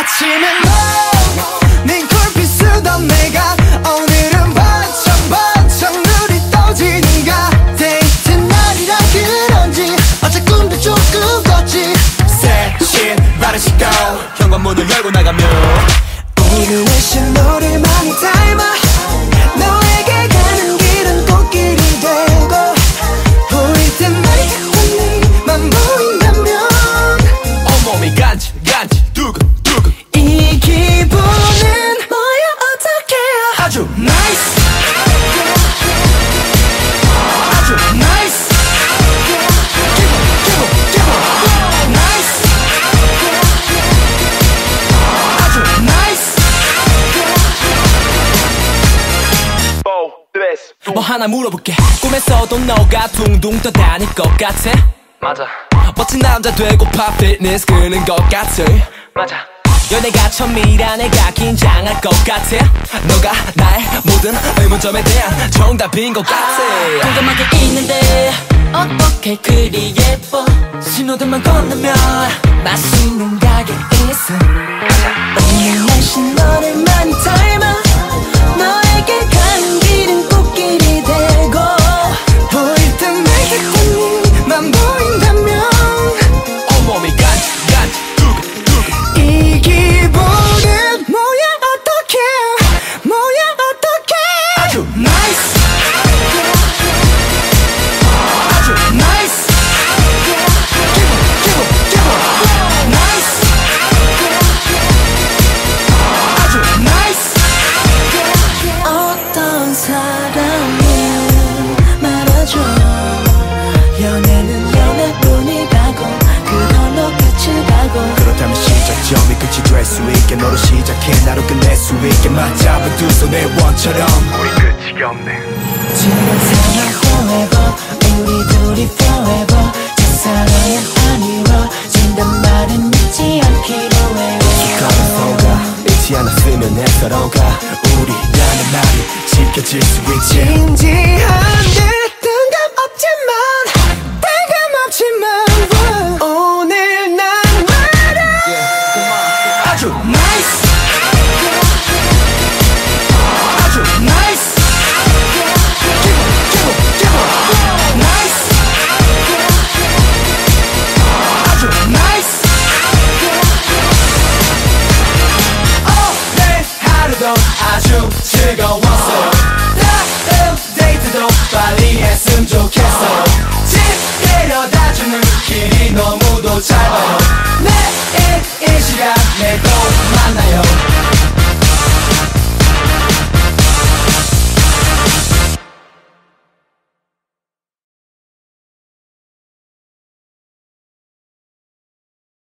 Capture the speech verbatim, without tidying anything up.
아침에 너네 굴빛 쓰던 내가 오늘은 반짝 반짝 눈이 떠지는가. 데이트 날이라 그런지 어제 꿈도 조금 꿨지. 새신 바른 시도 현관문을 열고 나가면 오늘 내신 너를 많이 닮아. 너에게 가는 길은 꽃길이 되고 보일 때마다 네만 보인다면 온몸이 간지 간지 두근두근. 이 기분은 뭐야 어떡해. 아주 나이스 아주 나이스 기분 기분 기분 나이스 아주 나이스. 뭐 하나 물어볼게. 꿈에서도 너가 둥둥 떠다닐 것 같아. 맞아. 멋진 남자 되고파 피트니스 끄는 것 같아. 맞아. 연애가 처음이라 내가 긴장할 것 같아. 너가 나의 모든 의문점에 대한 정답인 것 같아. 궁금하게 있는데 어떻게 그리 예뻐. 신호등만 건너면 맛있는 가게 있어. 오늘 날씨 너를 많이 닮아. 너에게 가는 길은 꽃길이 되고 보일 때마다 네만 보인다면 온몸이 간지 간지 두근두근. 이 기분은 뭐야 어떡해. 뭐야 어떡해. 아주 나이스 아주 나이스 기분 기분 기분 나이스 아주 나이스. 어떤 사람이 말아줘. 연애는 연애뿐이라고 그걸로 끝이 가고. 그렇다면 시작점이 끝이 될 수 있게 너로 시작해 나로 끝낼 수 있게 맞잡은 두 손의 원처럼 우리 끝이 없네. 지금 상황 forever 우리 둘이 forever. 첫사랑은 안 이루어진단 말은 잊지 않기로 해요. 가면 속아 잊지 않았으면 해서런가. 우리라는 말이 지켜질 수 있지. 진지한 듯 뜬금없지만 뜬금없지만 오늘 난 말아. 아주 나이스 아주 나이스 기분 기분 기분 나이스 아주 나이스. 오늘 하루도 아주 즐거웠어. 다음 데이트도 빨리 했으면 좋겠어. 집 데려다주는 길이 너무도 짧아. 매일 이 시간 내